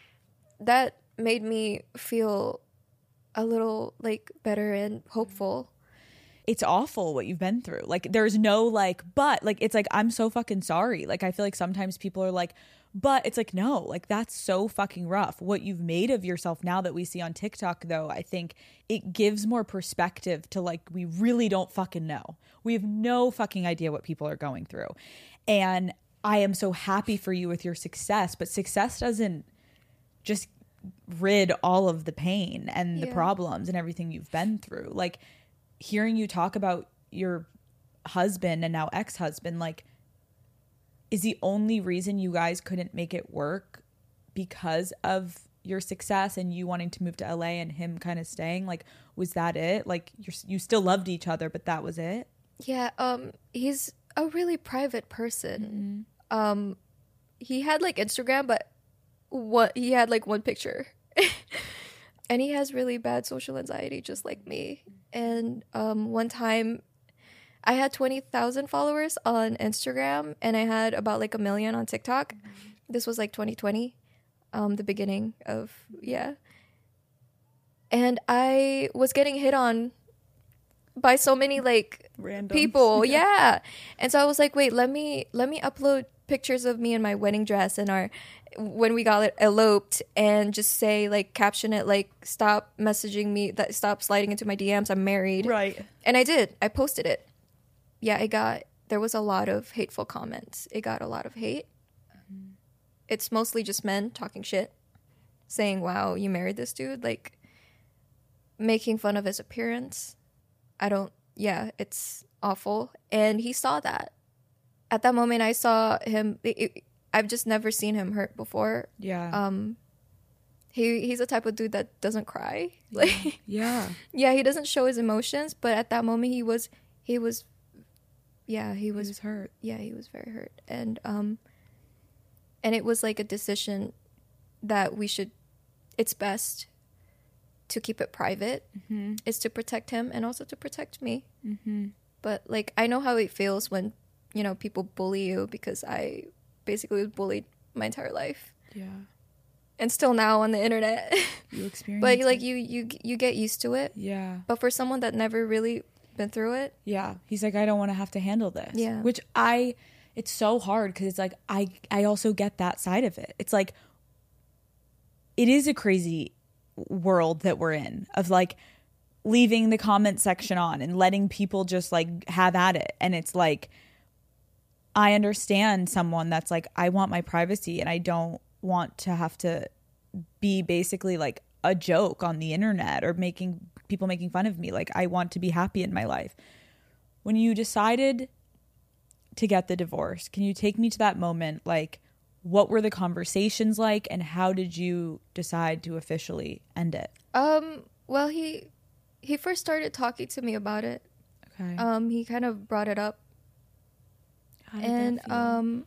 that made me feel a little like better and hopeful. It's awful what you've been through. Like, there's no like, but like, it's like, I'm so fucking sorry. Like, I feel like sometimes people are like, but it's like, no, like that's so fucking rough. What you've made of yourself now that we see on TikTok though, I think it gives more perspective to like, we really don't fucking know. We have no fucking idea what people are going through. And I am so happy for you with your success, but success doesn't just rid all of the pain and the yeah. problems and everything you've been through. Like, hearing you talk about your husband and now ex-husband, like, is the only reason you guys couldn't make it work because of your success and you wanting to move to L A and him kind of staying? Like, was that it? Like, you're, you still loved each other, but that was it? Yeah, um, he's a really private person. Mm-hmm. Um, he had like Instagram, but what he had like one picture. And he has really bad social anxiety, just like me. And um, one time, I had twenty thousand followers on Instagram, and I had about like a million on TikTok. Mm-hmm. This was like twenty twenty, um, the beginning of, yeah. And I was getting hit on by so many like random people, yeah. And so I was like, wait, let me let me upload pictures of me in my wedding dress and our when we got eloped, and just say like caption it like stop messaging me, that stop sliding into my D Ms, I'm married. Right. And I did. I posted it. Yeah, it got there was a lot of hateful comments. It got a lot of hate. Mm-hmm. It's mostly just men talking shit, saying, "Wow, you married this dude?" Like making fun of his appearance. I don't yeah, it's awful. And he saw that. At that moment I saw him it, it, I've just never seen him hurt before. Yeah. Um, he he's the type of dude that doesn't cry. Like, yeah. Yeah, he doesn't show his emotions. But at that moment, he was he was, yeah, he was, he was hurt. Yeah, he was very hurt, and um, and it was like a decision that we should. It's best to keep it private. Mm-hmm. Is to protect him and also to protect me. Mm-hmm. But like, I know how it feels when you know people bully you, because I. Basically was bullied my entire life. Yeah. And still now on the internet. You experience But like you you you get used to it. Yeah. But for someone that never really been through it. Yeah. He's like, I don't want to have to handle this. Yeah. Which I it's so hard because it's like I I also get that side of it. It's like it is a crazy world that we're in of like leaving the comment section on and letting people just like have at it. And it's like I understand someone that's like, I want my privacy and I don't want to have to be basically like a joke on the internet or making people making fun of me. Like, I want to be happy in my life. When you decided to get the divorce, can you take me to that moment? Like, what were the conversations like and how did you decide to officially end it? Um, well, he, he first started talking to me about it. Okay. Um, he kind of brought it up. And um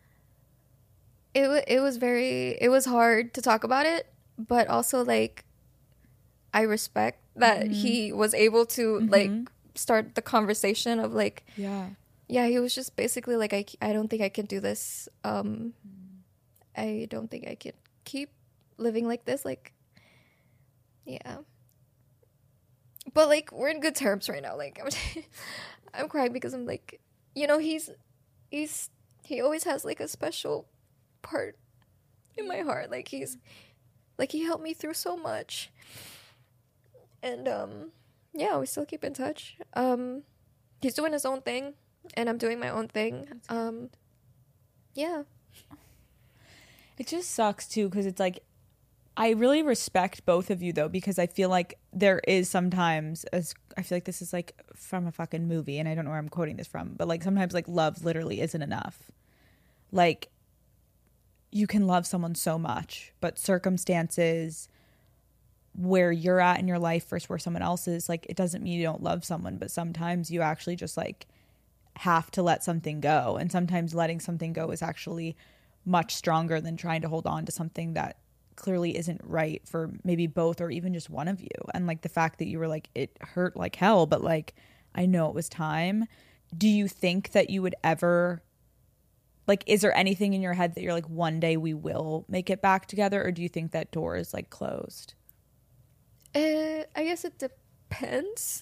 it it was very it was hard to talk about it, but also like I respect that mm-hmm. he was able to mm-hmm. like start the conversation of like yeah yeah he was just basically like I, I don't think I can do this, um I don't think I can keep living like this, like yeah but like we're in good terms right now. Like I'm I'm crying because I'm like, you know, he's He's he always has like a special part in my heart. Like he's like he helped me through so much. And um yeah, we still keep in touch. Um he's doing his own thing and I'm doing my own thing. Um yeah. It just sucks too because it's like I really respect both of you though, because I feel like there is sometimes as I feel like this is like from a fucking movie and I don't know where I'm quoting this from, but like sometimes like love literally isn't enough. Like you can love someone so much, but circumstances where you're at in your life versus where someone else is, like it doesn't mean you don't love someone, but sometimes you actually just like have to let something go. And sometimes letting something go is actually much stronger than trying to hold on to something that clearly isn't right for maybe both or even just one of you. And like the fact that you were like, it hurt like hell, but like I know it was time. Do you think that you would ever like, is there anything in your head that you're like, one day we will make it back together, or do you think that door is like closed? uh, I guess it depends.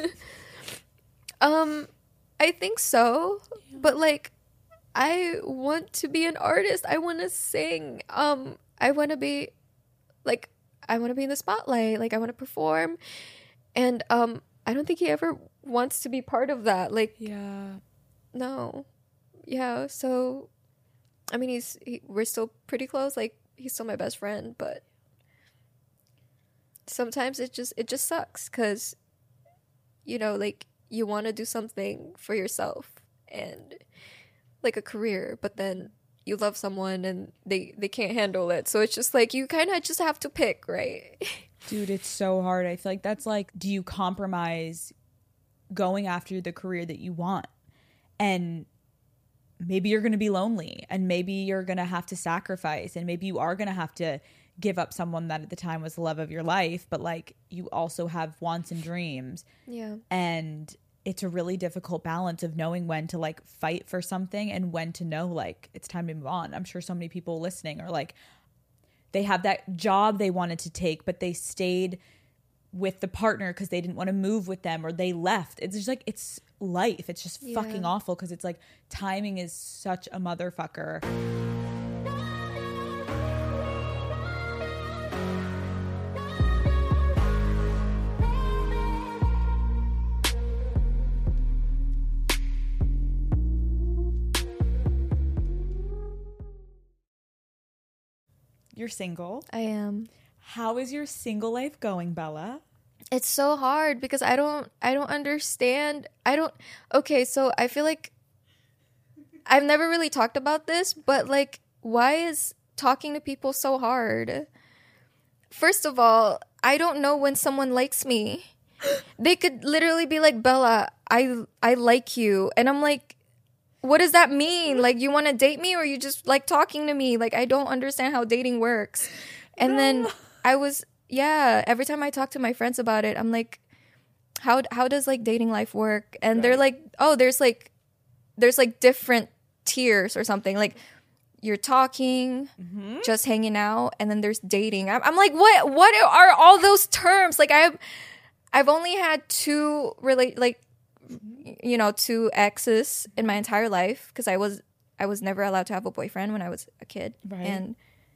um I think so, yeah. But like I want to be an artist. I want to sing. um I want to be, like, I want to be in the spotlight. Like, I want to perform. And um, I don't think he ever wants to be part of that. Like, yeah. No. Yeah, so, I mean, he's he, we're still pretty close. Like, he's still my best friend. But sometimes it just, it just sucks. Because, you know, like, you want to do something for yourself. And, like, a career. But then you love someone and they, they can't handle it. So it's just like you kind of just have to pick, right? Dude, it's so hard. I feel like that's like, do you compromise going after the career that you want? And maybe you're going to be lonely and maybe you're going to have to sacrifice and maybe you are going to have to give up someone that at the time was the love of your life, but like you also have wants and dreams. Yeah. And it's a really difficult balance of knowing when to like fight for something and when to know like it's time to move on. I'm sure so many people listening are like, they have that job they wanted to take, but they stayed with the partner because they didn't want to move with them or they left. It's just like, it's life. It's just Yeah. fucking awful because it's like timing is such a motherfucker. You're single. I am. How is your single life going, Bella? It's so hard because I don't I don't understand. I don't Okay, so I feel like I've never really talked about this, but like why is talking to people so hard? First of all, I don't know when someone likes me. They could literally be like, "Bella, I I like you." And I'm like, what does that mean? Like, you want to date me or you just like talking to me? Like, I don't understand how dating works. And then I was, yeah, every time I talk to my friends about it, I'm like, how how does like dating life work? And right. they're like, oh, there's like, there's like different tiers or something. Like, you're talking, mm-hmm. just hanging out, and then there's dating. I'm, I'm like, what? What are all those terms? Like, I've I've only had two relate like. you know, two exes in my entire life because I was I was never allowed to have a boyfriend when I was a kid. Right. And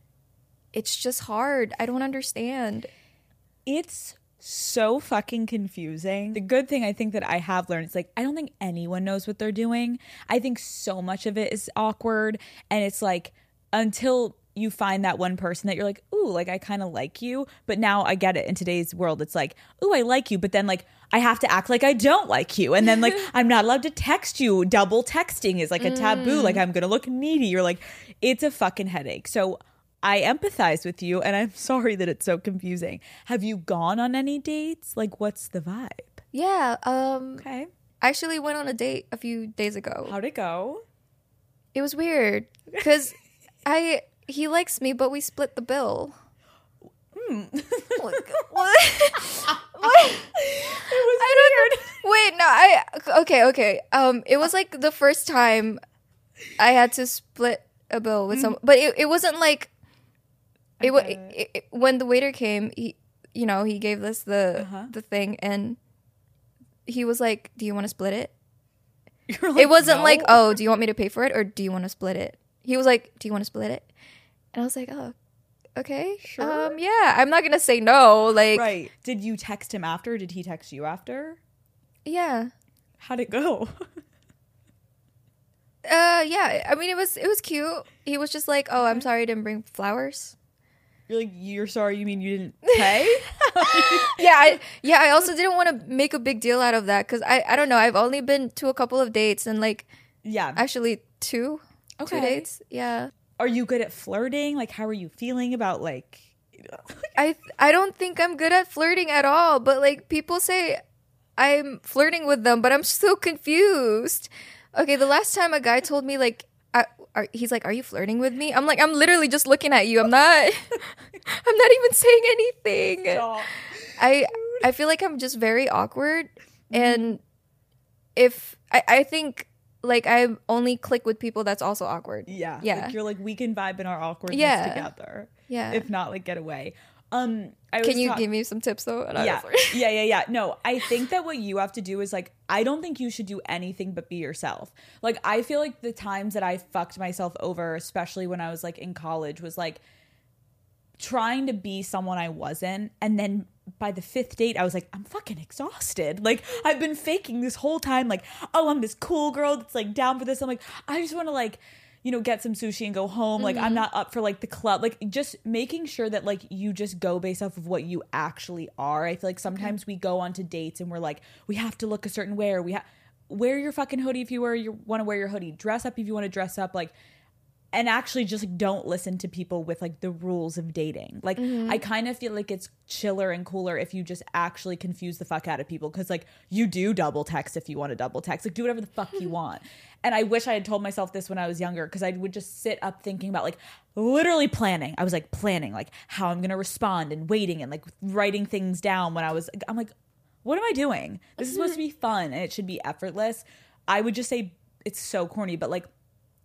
it's just hard. I don't understand. It's so fucking confusing. The good thing I think that I have learned is like I don't think anyone knows what they're doing. I think so much of it is awkward, and it's like until you find that one person that you're like, ooh, like I kind of like you. But now I get it. In today's world, it's like, ooh, I like you. But then like I have to act like I don't like you. And then like I'm not allowed to text you. Double texting is like a taboo. Mm. Like I'm going to look needy. You're like, it's a fucking headache. So I empathize with you. And I'm sorry that it's so confusing. Have you gone on any dates? Like what's the vibe? Yeah. Um, okay. I actually went on a date a few days ago. How'd it go? It was weird because I... He likes me, but we split the bill. Hmm. what? What? What? It was I weird. Don't, wait, no, I... Okay, okay. Um, it was like the first time I had to split a bill with someone. But it, it wasn't like... It, it, it, it When the waiter came, he, you know, he gave us the, uh-huh. the thing, and he was like, do you want to split it? You're like, it wasn't no? like, oh, do you want me to pay for it, or do you want to split it? He was like, do you want to split it? And I was like, oh, okay. Sure. Um, yeah, I'm not going to say no. Like, right. Did you text him after? Or did he text you after? Yeah. How'd it go? uh, yeah. I mean, it was it was cute. He was just like, oh, I'm sorry I didn't bring flowers. You're like, you're sorry, you mean you didn't pay? yeah, I, yeah. I also didn't want to make a big deal out of that because I, I don't know. I've only been to a couple of dates and like, yeah, actually two, okay. two dates. Yeah. Are you good at flirting? Like, how are you feeling about like? I I don't think I'm good at flirting at all. But like people say, I'm flirting with them, but I'm so confused. Okay, the last time a guy told me like, I, are, he's like, "Are you flirting with me?" I'm like, "I'm literally just looking at you. I'm not. I'm not even saying anything." Stop. I I feel like I'm just very awkward, and if I I think. Like, I only click with people that's also awkward. Yeah. Yeah. Like you're like, we can vibe in our awkwardness yeah. together. Yeah. If not, like, get away. Um, I Can you talk- give me some tips, though? Yeah. yeah, yeah, yeah. No, I think that what you have to do is, like, I don't think you should do anything but be yourself. Like, I feel like the times that I fucked myself over, especially when I was, like, in college, was, like, trying to be someone I wasn't, and then by the fifth date I was like, I'm fucking exhausted. Like I've been faking this whole time, like, oh, I'm this cool girl that's like down for this. I'm like, I just want to like, you know, get some sushi and go home. Like mm-hmm. I'm not up for like the club. Like just making sure that like you just go based off of what you actually are. I feel like sometimes okay. we go onto dates and we're like, we have to look a certain way, or we have wear your fucking hoodie if you wear you want to wear your hoodie, dress up if you want to dress up, like. And actually just like don't listen to people with like the rules of dating. Like mm-hmm. I kind of feel like it's chiller and cooler if you just actually confuse the fuck out of people, because like you do double text if you want to double text. Like do whatever the fuck you want. And I wish I had told myself this when I was younger, because I would just sit up thinking about like literally planning. I was like planning like how I'm gonna respond and waiting and like writing things down when I was I'm like, what am I doing? This is supposed to be fun and it should be effortless. I would just say, it's so corny, but like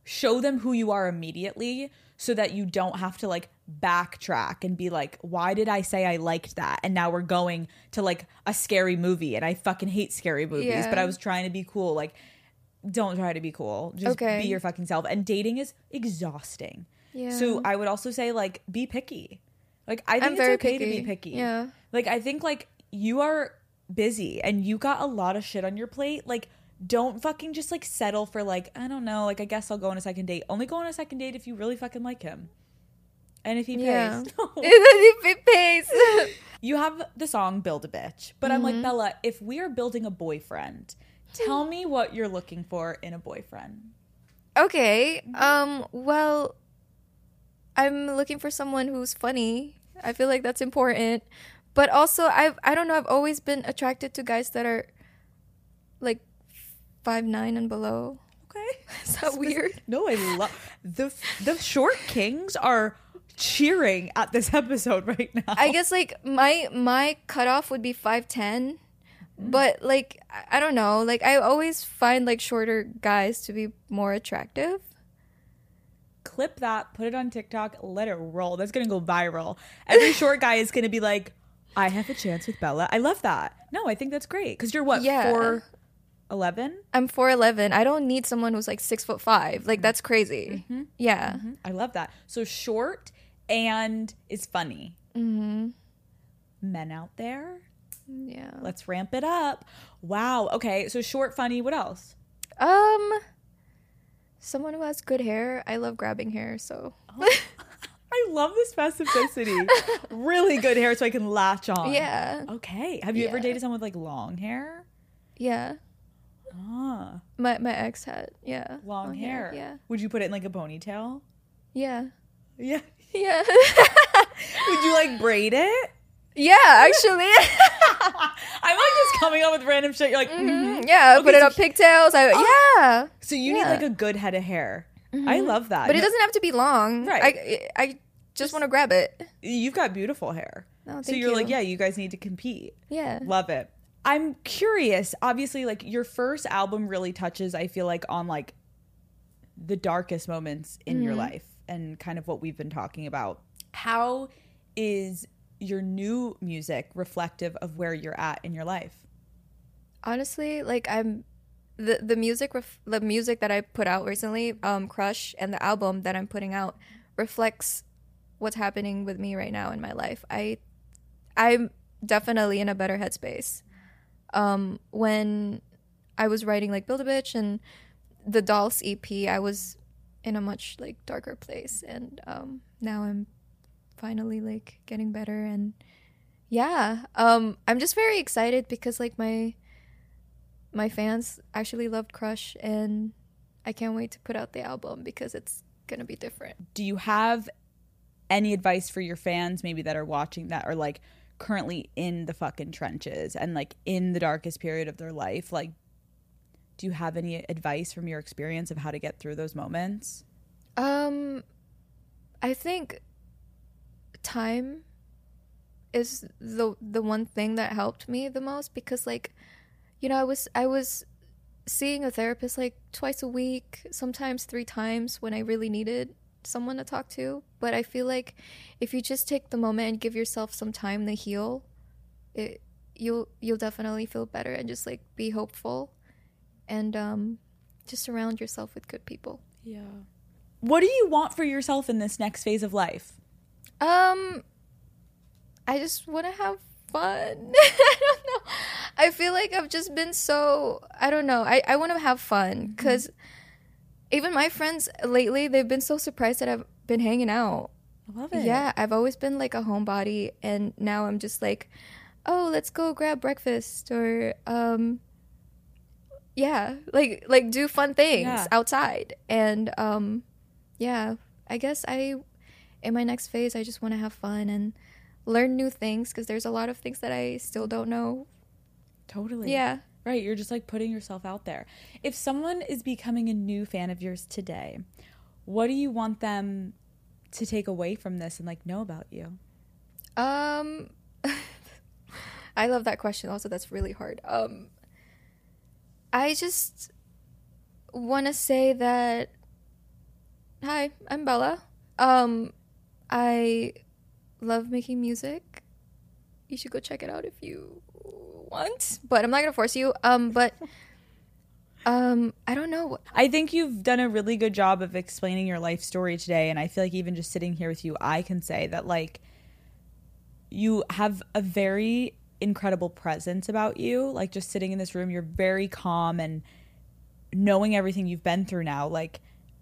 show them who you are immediately so that you don't have to like backtrack and be like, why did I say I liked that? And now we're going to like a scary movie and I fucking hate scary movies, Yeah. but I was trying to be cool. Like, don't try to be cool. Just Okay. be your fucking self. And dating is exhausting. Yeah. So I would also say like, be picky. Like, I think I'm it's very okay picky. to be picky. Yeah. Like, I think like you are busy and you got a lot of shit on your plate. Like, don't fucking just like settle for like, I don't know, like I guess I'll go on a second date. Only go on a second date if you really fucking like him. And if he pays. Yeah. No. If it pays. You have the song Build a Bitch. But I'm like, Bella, if we are building a boyfriend, tell me what you're looking for in a boyfriend. Okay. Um, well, I'm looking for someone who's funny. I feel like that's important. But also I've I don't know, I've always been attracted to guys that are like five nine and below. Okay. Is that weird? No, I love the the short kings are cheering at this episode right now. I guess like my my cutoff would be five ten, but like I- I don't know, like I always find like shorter guys to be more attractive. Clip that, put it on TikTok, let it roll. That's gonna go viral. Every short guy is gonna be like, I have a chance with Bella. I love that. No, I think that's great because you're what, Yeah. four eleven? I'm four eleven. I don't need someone who's like six foot five. Like that's crazy. Yeah. I love that. So short and is funny. Mm-hmm. Men out there, Yeah. let's ramp it up. Wow. Okay. So short, funny. What else? Um, someone who has good hair. I love grabbing hair, so. I love the specificity. Really good hair so I can latch on. Yeah. Okay. Have you ever Yeah. dated someone with like long hair? Yeah. Ah, My my ex had yeah long, hair. Yeah. Would you put it in like a ponytail? Yeah. Yeah. Yeah. Would you like braid it? Yeah. Actually. I'm like just coming up with random shit. You're like, mhm. Yeah. Okay, put it so on pigtails. I yeah. So you need Yeah. like a good head of hair. I love that. But it No, doesn't have to be long. Right. I I just want to grab it. You've got beautiful hair. Oh, so thank you're like, you. yeah, you guys need to compete. Yeah. Love it. I'm curious. Obviously, like your first album really touches, I feel like, on like the darkest moments in your life and kind of what we've been talking about. How is your new music reflective of where you're at in your life? Honestly, like I'm the the music ref, the music that I put out recently, um Crush, and the album that I'm putting out reflects what's happening with me right now in my life. I I'm definitely in a better headspace. Um when I was writing like Build a Bitch and the Dolls E P, I was in a much like darker place, and um now I'm finally like getting better. And yeah, um I'm just very excited because like my my fans actually loved Crush, and I can't wait to put out the album because it's gonna be different. Do you have any advice for your fans maybe that are watching that are like currently in the fucking trenches and like in the darkest period of their life? Like, do you have any advice from your experience of how to get through those moments? Um I think time is the the one thing that helped me the most, because like, you know, I was I was seeing a therapist like twice a week, sometimes three times when I really needed someone to talk to. But I feel like if you just take the moment and give yourself some time to heal, it you'll you'll definitely feel better, and just like be hopeful, and um just surround yourself with good people. Yeah. What do you want for yourself in this next phase of life? Um, I just want to have fun. I don't know. I feel like I've just been so, I don't know. I, I want to have fun because even my friends lately, they've been so surprised that I've been hanging out. I love it. Yeah, I've always been like a homebody, and now I'm just like, oh, let's go grab breakfast, or um, yeah, like like do fun things Yeah. outside. And um, yeah, I guess I, in my next phase, I just want to have fun and learn new things, because there's a lot of things that I still don't know. Totally. Yeah. Right. You're just like putting yourself out there. If someone is becoming a new fan of yours today, what do you want them to take away from this and like know about you? Um, I love that question. Also, that's really hard. Um, I just want to say that hi, I'm Bella. Um, I love making music. You should go check it out if you want, but I'm not gonna force you. Um, but um, I don't know. I think you've done a really good job of explaining your life story today, and I feel like even just sitting here with you, I can say that like you have a very incredible presence about you. Like just sitting in this room, you're very calm, and knowing everything you've been through now, like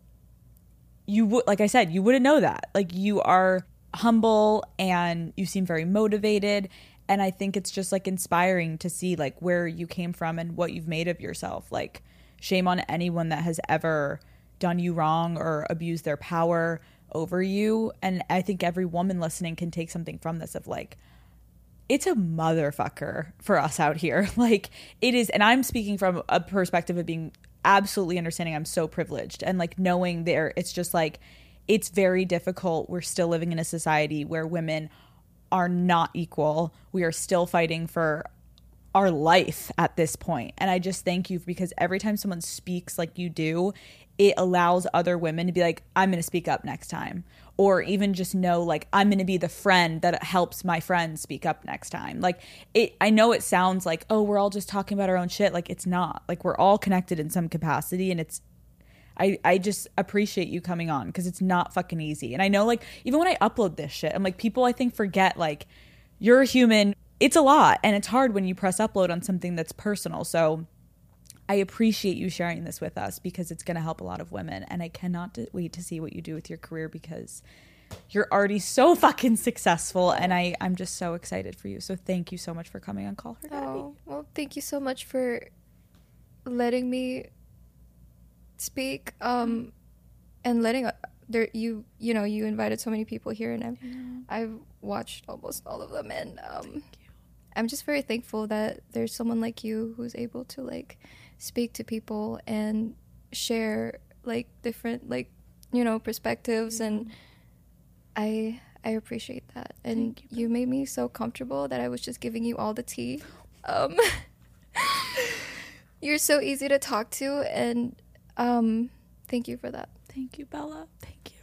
you would, like I said, you wouldn't know that. Like you are humble and you seem very motivated. And I think it's just like inspiring to see like where you came from and what you've made of yourself. Like shame on anyone that has ever done you wrong or abused their power over you. And I think every woman listening can take something from this of like, it's a motherfucker for us out here. Like it is. And I'm speaking from a perspective of being absolutely understanding. I'm so privileged and like knowing there, it's just like, it's very difficult. We're still living in a society where women are not equal. We are still fighting for our life at this point. And I just thank you because every time someone speaks like you do, it allows other women to be like, I'm going to speak up next time. Or even just know like, I'm going to be the friend that helps my friends speak up next time. Like it, I know it sounds like, oh, we're all just talking about our own shit. Like it's not. Like we're all connected in some capacity, and it's, I, I just appreciate you coming on because it's not fucking easy. And I know like even when I upload this shit, I'm like, people I think forget like you're a human. It's a lot and it's hard when you press upload on something that's personal. So I appreciate you sharing this with us because it's going to help a lot of women. And I cannot wait to see what you do with your career because you're already so fucking successful. And I, I'm just so excited for you. So thank you so much for coming on Call Her Daddy. Oh, well, thank you so much for letting me speak um and letting uh, there you you know you invited so many people here, and I've I've watched almost all of them, and um I'm just very thankful that there's someone like you who's able to like speak to people and share like different like you know perspectives, and I I appreciate that. And you, you made me so comfortable that I was just giving you all the tea. um you're so easy to talk to, and Um, thank you for that. Thank you, Bella. Thank you.